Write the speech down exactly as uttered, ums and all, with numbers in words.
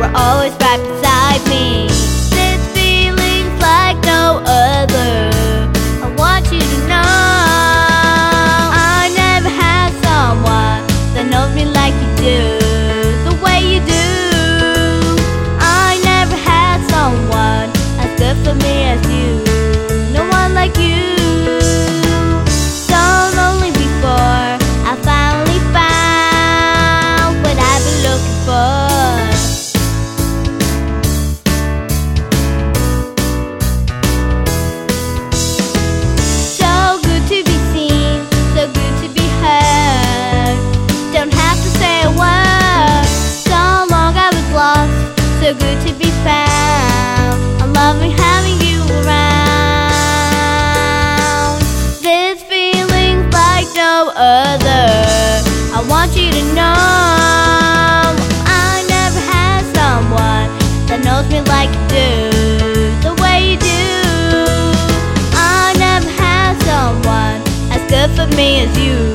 were always right beside me. This feeling's like no other. I want you to know I never had someone that knows me like you do, the way you do. I never had someone as good for me as you. No one like you. So lonely before I finally found what I've been looking for. So good to be found. I'm loving having you around. This feeling's like no other. I want you to know I never had someone that knows me like you do, the way you do. I never had someone as good for me as you.